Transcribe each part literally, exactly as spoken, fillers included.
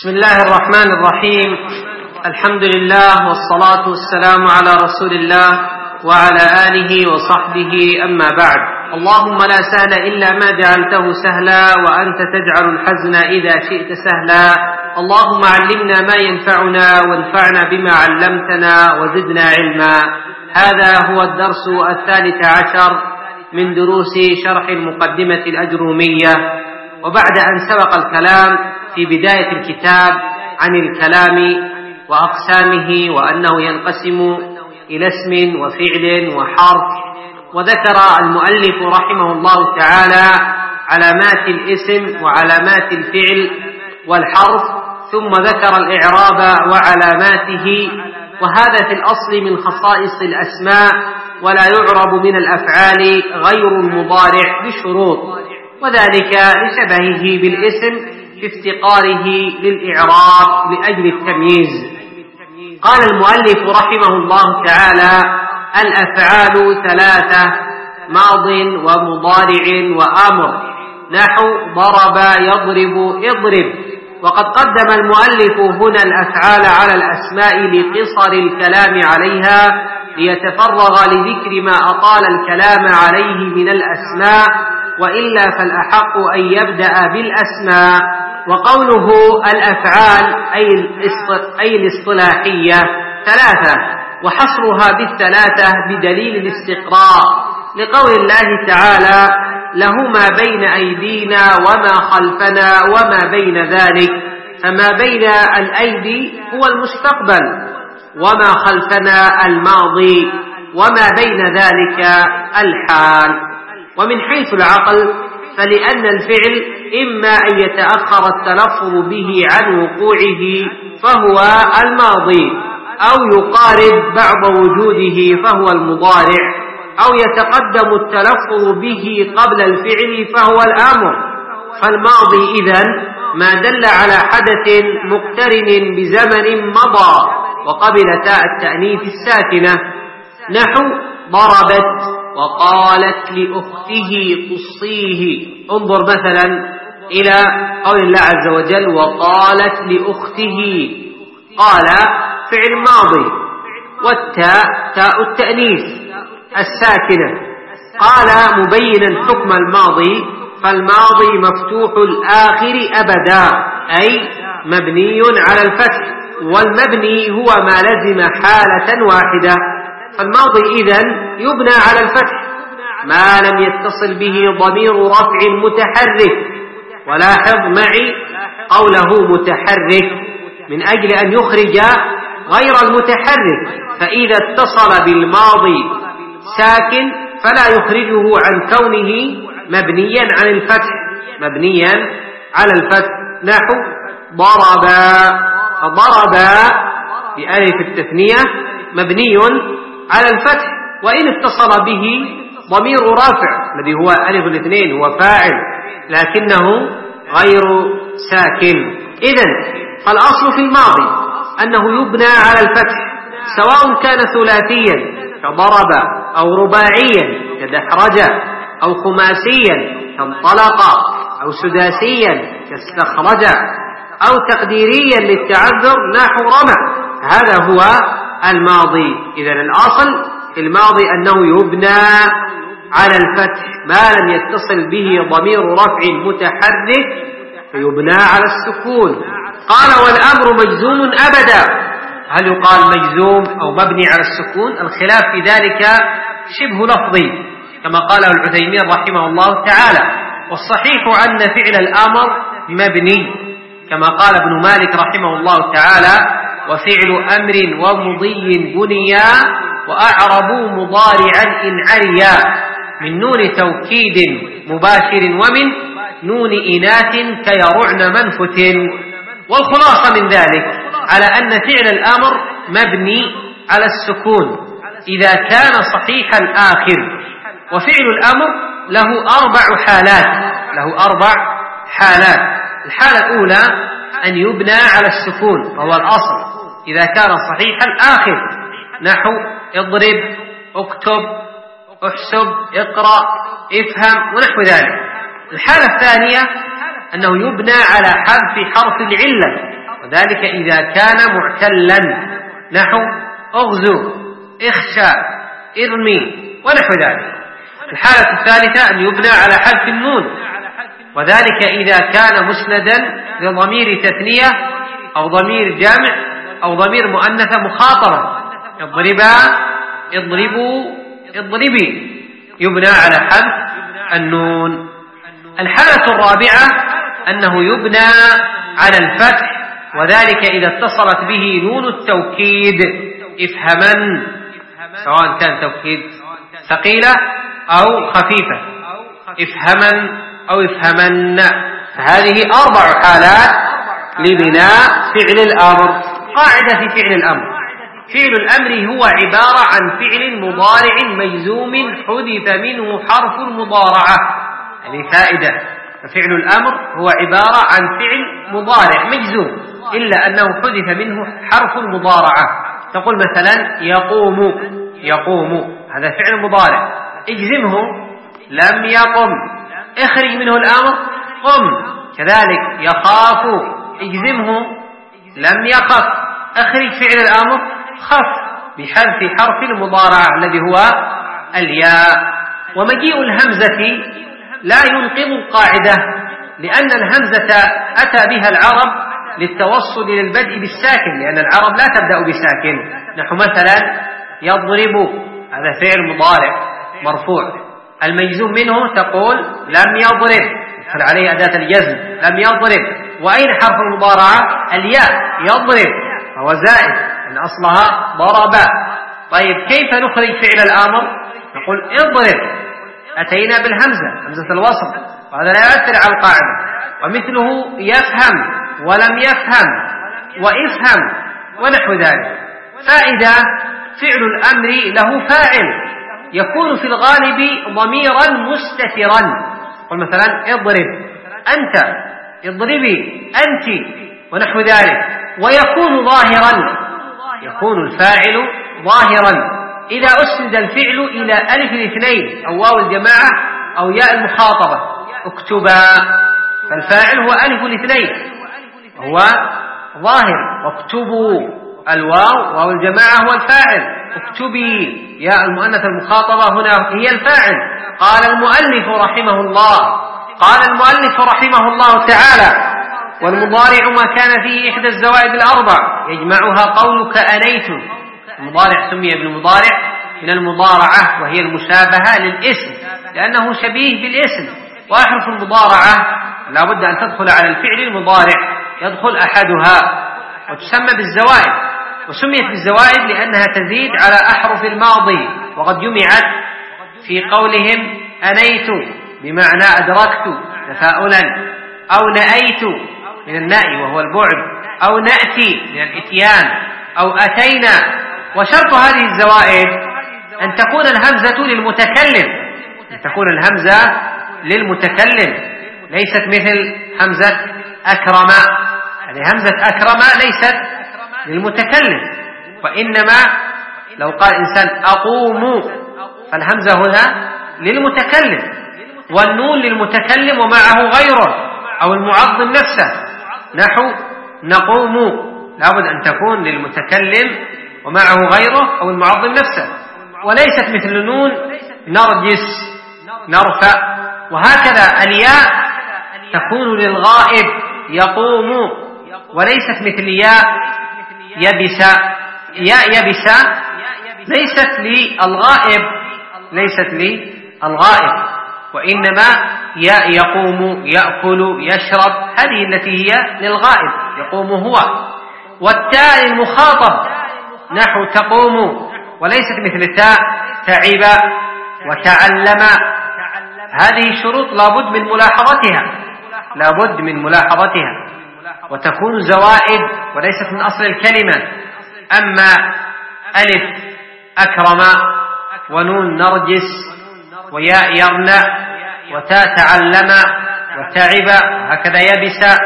بسم الله الرحمن الرحيم. الحمد لله والصلاة والسلام على رسول الله وعلى آله وصحبه، أما بعد. اللهم لا سهل إلا ما جعلته سهلا وأنت تجعل الحزن إذا شئت سهلا. اللهم علمنا ما ينفعنا وانفعنا بما علمتنا وزدنا علما. هذا هو الدرس الثالث عشر من دروس شرح المقدمة الأجرومية. وبعد أن سبق الكلام في بداية الكتاب عن الكلام وأقسامه وأنه ينقسم إلى اسم وفعل وحرف، وذكر المؤلف رحمه الله تعالى علامات الاسم وعلامات الفعل والحرف، ثم ذكر الإعراب وعلاماته، وهذا في الأصل من خصائص الأسماء، ولا يعرب من الأفعال غير المضارع بشروط، وذلك لشبهه بالاسم في افتقاره للإعراب لأجل التمييز. قال المؤلف رحمه الله تعالى: الأفعال ثلاثة: ماض ومضارع وأمر، نحو ضرب يضرب اضرب. وقد قدم المؤلف هنا الأفعال على الأسماء لقصر الكلام عليها، ليتفرغ لذكر ما أطال الكلام عليه من الأسماء، وإلا فالأحق أن يبدأ بالأسماء. وقوله الأفعال أي الاصطلاحية ثلاثة، وحصرها بالثلاثة بدليل الاستقراء، لقول الله تعالى: له ما بين أيدينا وما خلفنا وما بين ذلك. فما بين الأيدي هو المستقبل، وما خلفنا الماضي، وما بين ذلك الحال. ومن حيث العقل فلأن الفعل إما أن يتأخر التلفظ به عن وقوعه فهو الماضي، أو يقارب بعض وجوده فهو المضارع، أو يتقدم التلفظ به قبل الفعل فهو الأمر. فالماضي إذن ما دل على حدث مقترن بزمن مضى وقبل تاء التأنيث الساكنة، نحو ضربت وقالت لأخته قصيه. انظر مثلا إلى قول الله عز وجل: وقالت لأخته. قال فعل ماضي، والتاء تاء التأنيث الساكنة. قال مبينا حكم الماضي، فالماضي مفتوح الآخر أبدا، أي مبني على الفتح، والمبني هو ما لزم حالة واحدة. فالماضي إذن يبنى على الفتح ما لم يتصل به ضمير رفع متحرك. ولاحظ معي قوله متحرك من أجل أن يخرج غير المتحرك، فإذا اتصل بالماضي ساكن فلا يخرجه عن كونه مبنيا عن الفتح مبنيا على الفتح نحو ضرب. فضرب بألف التثنية مبني على الفتح، وإن اتصل به ضمير رافع الذي هو ألف الاثنين هو فاعل لكنه غير ساكن. إذن فالأصل في الماضي أنه يبنى على الفتح، سواء كان ثلاثيا كضرب، أو رباعيا كدحرج، أو خماسيا كانطلق، أو سداسيا كاستخرج، أو تقديريا للتعذر نحو رمى. هذا هو الماضي. إذن الأصل في الماضي أنه يبنى على الفتح ما لم يتصل به ضمير رفع متحرك فيبنى على السكون. قال والأمر مجزوم أبدا. هل يقال مجزوم أو مبني على السكون؟ الخلاف في ذلك شبه لفظي كما قاله العثيمين رحمه الله تعالى، والصحيح أن فعل الأمر مبني كما قال ابن مالك رحمه الله تعالى: وفعل أمر ومضي بنيا، وأعربوا مضارعا إن عليا، من نون توكيد مباشر ومن نون إناث كيرعن منفت. والخلاصة من ذلك على أن فعل الأمر مبني على السكون إذا كان صحيح الآخر. وفعل الأمر له أربع حالات له أربع حالات الحالة الأولى أن يبنى على السكون، وهو الأصل إذا كان صحيح الآخر، نحو اضرب، اكتب، احسب، اقرأ، افهم ونحو ذلك. الحالة الثانية أنه يبنى على حذف حرف العلة، وذلك إذا كان معتلا، نحو اغزو، اخشى، ارمي ونحو ذلك. الحالة الثالثة أن يبنى على حذف النون، وذلك إذا كان مسندا لضمير تثنية أو ضمير جامع أو ضمير مؤنثة مخاطبة، اضربا، اضربوا، اضربي، يبنى على حذف النون. الحالة الرابعة أنه يبنى على الفتح، وذلك إذا اتصلت به نون التوكيد افهما، سواء كان توكيد ثقيلة أو خفيفة، افهما أو افهمن. فهذه أربع حالات لبناء فعل الأمر. قاعدة في فعل الأمر: فعل الأمر هو عبارة عن فعل مضارع مجزوم حذف منه حرف المضارعة. هذه فائدة. ففعل الأمر هو عبارة عن فعل مضارع مجزوم إلا أنه حذف منه حرف المضارعة. تقول مثلا يقوم، يقوم هذا فعل مضارع، اجزمه لم يقم، اخرج منه الأمر قم. كذلك يخاف، اجزمه لم يخف، اخرج فعل الأمر خف، بحذف حرف المضارعة الذي هو الياء. ومجيء الهمزة لا ينقض القاعدة، لأن الهمزة أتى بها العرب للتوصل للبدء بالساكن، لأن العرب لا تبدأ بساكن. نحو مثلا يضرب، هذا فعل مضارع مرفوع، المجزوم منه تقول لم يضرب، يدخل عليه أداة الجزم، لم يضرب. وأين حرف المضارعة؟ الياء، يضرب، فهو زائد أن أصلها ضرب. طيب كيف نخرج فعل الأمر؟ نقول اضرب، أتينا بالهمزة، همزة الوصل، وهذا لا يؤثر على القاعدة. ومثله يفهم ولم يفهم، وافهم ونحو ذلك. فإذا فعل الأمر له فاعل يكون في الغالب ضميرا مستترا، قل مثلا اضرب أنت، اضربي أنت ونحو ذلك. ويكون ظاهرا، يكون الفاعل ظاهرا إذا أسند الفعل إلى ألف الاثنين أو واو الجماعة أو ياء المخاطبة، اكتبا، فالفاعل هو ألف الاثنين وهو ظاهر، واكتبوا، الواو واو الجماعة هو الفاعل، اكتبي ياء المؤنث المخاطبة هنا هي الفاعل. قال المؤلف رحمه الله، قال المؤلف رحمه الله تعالى: والمضارع ما كان فيه إحدى الزوائد الأربع يجمعها قولك أنيت. المضارع سمي بالمضارع من المضارعة، وهي المشابهة للاسم لأنه شبيه بالاسم. وأحرف المضارعة لا بد أن تدخل على الفعل المضارع، يدخل أحدها، وتسمى بالزوائد. وسميت بالزوائد لأنها تزيد على أحرف الماضي، وقد جمعت في قولهم أنيت بمعنى أدركت تفاؤلا، أو نأيت من النأي وهو البعد، أو نأتي من الإتيان، أو أتينا. وشرط هذه الزوائد أن تكون الهمزة للمتكلم، أن تكون الهمزة للمتكلم، ليست مثل همزة أكرم. هذه همزة أكرم ليست للمتكلم، وإنما لو قال إنسان أقوم فالهمزة هنا للمتكلم، والنون للمتكلم ومعه غيره، أو المعظم نفسه، نحو نقوم، لابد أن تكون للمتكلم ومعه غيره أو المعظم نفسه، وليست مثل نون نرجس نرفع. وهكذا الياء تكون للغائب يقوم، وليست مثل ياء يبس. ياء يبس ليست للغائب، ليست للغائب، وإنما ياء يقوم، يأكل، يشرب، هذه التي هي للغائب، يقوم هو. والتاء المخاطب نحو تقوم، وليست مثل تاء تعب وتعلم. هذه شروط لابد من ملاحظتها، لابد من ملاحظتها، وتكون زوائد وليست من أصل الكلمة. أما ألف أكرم، ونون نرجس، وياء يرنع، وتاء تعلم، وتعب، هكذا يبس،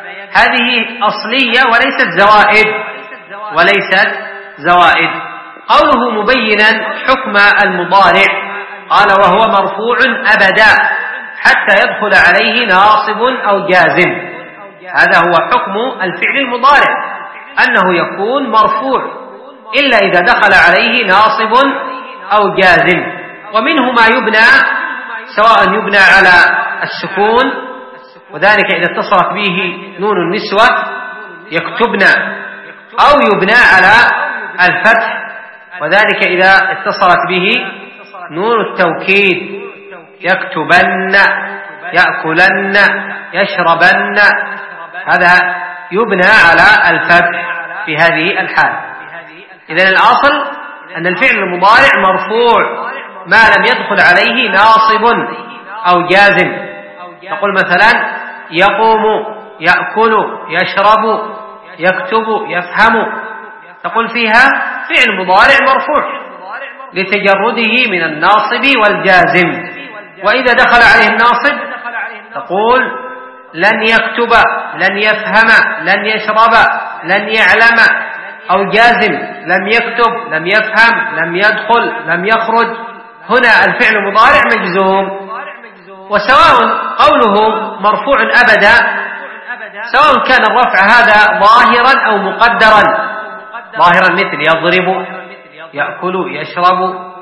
هذه أصلية وليست زوائد، وليست زوائد. قوله مبينا حكم المضارع، قال: وهو مرفوع أبدا حتى يدخل عليه ناصب أو جازم. هذا هو حكم الفعل المضارع، أنه يكون مرفوع إلا إذا دخل عليه ناصب أو جازم. ومنه ما يبنى، سواء يبنى على السكون، وذلك إذا اتصلت به نون النسوة يكتبن، أو يبنى على الفتح، وذلك إذا اتصلت به نون التوكيد يكتبن، يأكلن، يشربن، هذا يبنى على الفتح في هذه الحال. إذن الأصل أن الفعل المضارع مرفوع ما لم يدخل عليه ناصب أو جازم. تقول مثلا يقوم، يأكل، يشرب، يكتب، يفهم، تقول فيها فعل مضارع مرفوع لتجرده من الناصب والجازم. وإذا دخل عليه الناصب تقول لن يكتب، لن يفهم، لن يشرب، لن يعلم، أو جازم لم يكتب، لم يفهم، لم يدخل، لم يخرج، هنا الفعل المضارع مجزوم. وسواء قوله مرفوع أبدا، سواء كان الرفع هذا ظاهرا أو مقدرا. ظاهرا مثل يضرب، يأكل، يشرب،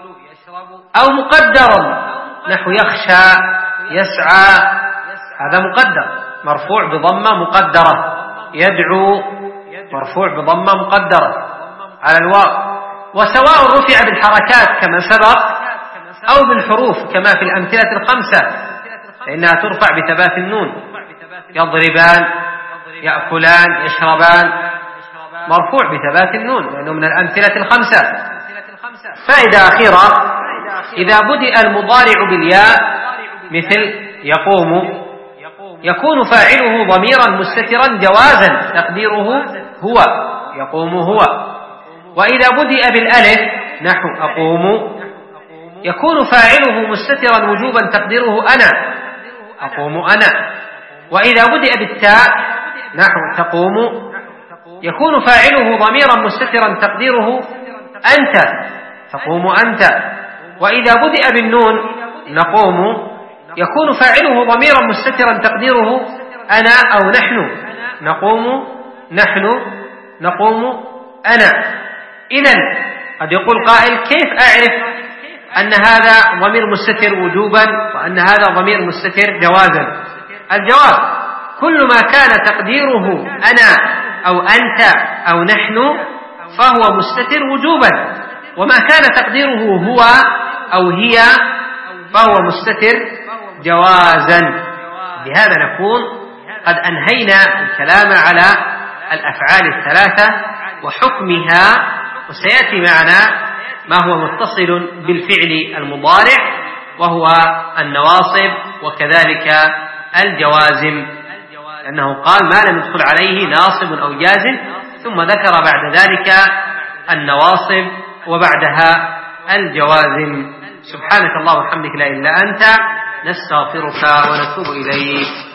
أو مقدرا نحو يخشى، يسعى، هذا مقدر مرفوع بضمة مقدرة. يدعو مرفوع بضمة مقدرة على الواو. وسواء رفع بالحركات كما سبق أو بالحروف كما في الأمثلة الخمسة، فإنها ترفع بثبات النون. يضربان، يأكلان، يشربان، مرفوع بثبات النون لأنه من الأمثلة الخمسة. فائدة أخيرة: إذا بدأ المضارع بالياء مثل يقوم، يكون فاعله ضميرا مستترا جوازا تقديره هو، يقوم هو. وإذا بدأ بالألف نحو أقوم، يكون فاعله مستترا وجوبا تقديره أنا، أقوم أنا. وإذا بدأ بالتاء نحو تقوم، يكون فاعله ضميرا مستترا تقديره أنت، تقوم أنت. وإذا بدأ بالنون نقوم، يكون فاعله ضميرا مستترا تقديره أنا أو نحن، نقوم نحن، نقوم أنا. إذن قد يقول قائل: كيف أعرف أن هذا ضمير مستتر وجوبا وأن هذا ضمير مستتر جوازا؟ الجواب: كل ما كان تقديره أنا أو أنت أو نحن فهو مستتر وجوبا، وما كان تقديره هو أو هي فهو مستتر جوازا. بهذا نكون قد أنهينا الكلام على الأفعال الثلاثة وحكمها، وسيأتي معنا ما هو متصل بالفعل المضارع وهو النواصب وكذلك الجوازم، لأنه قال ما لم يدخل عليه ناصب أو جازم، ثم ذكر بعد ذلك النواصب وبعدها الجوازم. سبحانك اللهم وبحمدك لا إله إلا أنت، نستغفرك ونتوب إليك.